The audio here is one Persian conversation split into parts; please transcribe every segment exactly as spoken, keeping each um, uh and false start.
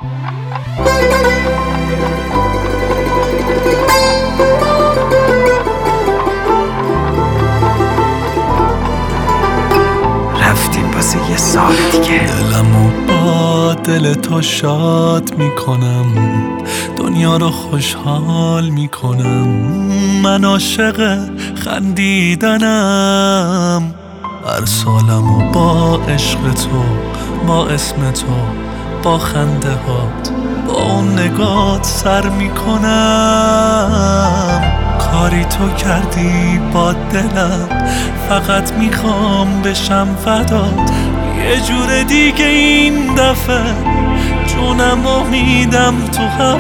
رفتیم واسه یه سال دیگه. دلمو با دل تو شاد میکنم، دنیا رو خوشحال میکنم. من عاشق خندیدنم، هر سالمو با عشق تو، با اسم تو، با خنده هات، با اون نگات سر میکنم. کاری تو کردی با دلم، فقط میخوام بشم فدات. یه جور دیگه این دفعه جونم و میدم تو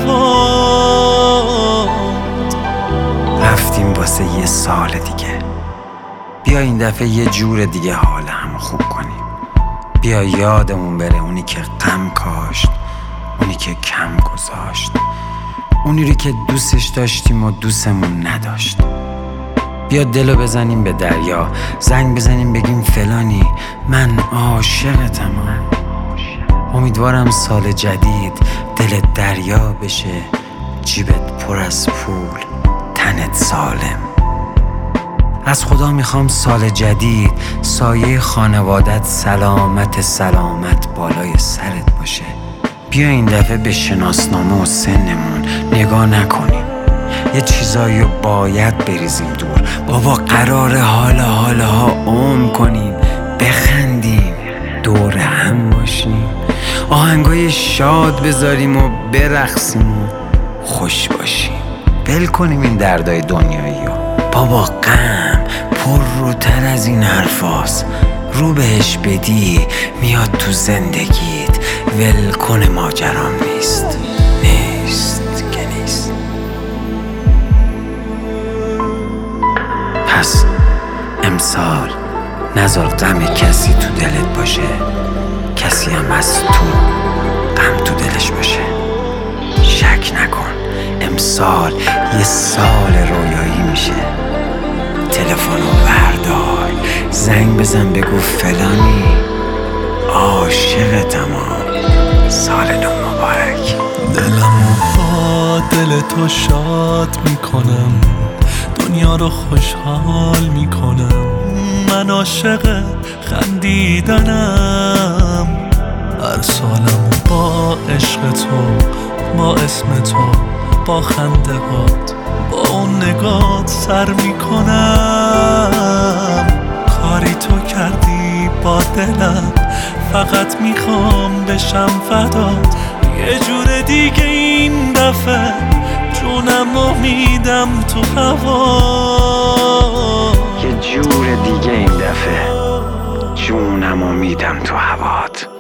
هوات. رفتیم واسه یه سال دیگه. بیا این دفعه یه جور دیگه حال همو خوب کنیم. بیا یادمون بره اونی که غم کاشت، اونی که کم گذاشت، اونی رو که دوستش داشتیم و دوستمون نداشت. بیا دلو بزنیم به دریا، زنگ بزنیم بگیم فلانی من عاشقتم. امیدوارم سال جدید دلت دریا بشه، جیبت پر از پول، تنت سالم. از خدا میخوام سال جدید سایه خانوادت سلامت سلامت بالای سرت باشه. بیا این دفعه به شناسنامه و سنمون نگاه نکنیم، یه چیزایی رو باید بریزیم دور. بابا قراره حالا حالا ها عم کنیم، بخندیم، دور هم باشیم، آهنگای شاد بذاریم و برقصیم و خوش باشیم. ول کنیم این دردای دنیایی رو. بابا غم پر روتر از این حرفاست، رو بهش بدی میاد تو زندگیت. ول کن ماجرام نیست، نیست که نیست. پس امسال نذار غم کسی تو دلت باشه، کسی هم از تو غم تو دلش باشه. شک نکن امسال یه سال رویایی میشه. تلفنو بردار، زنگ بزن بگو فلانی عاشقتم، سال نو مبارک. دلمو با دل تو شاد میکنم، دنیا رو خوشحال میکنم. من عاشق خندیدنم، هر سالمو با عشق تو، با اسم تو، با خنده هات، با اون نگات سر میکنم. کاری تو کردی با دلم، فقط میخوام بشم فدات. یه جور دیگه این دفعه جونم و میدم تو هوات. یه جور دیگه این دفعه جونم و میدم تو هوات.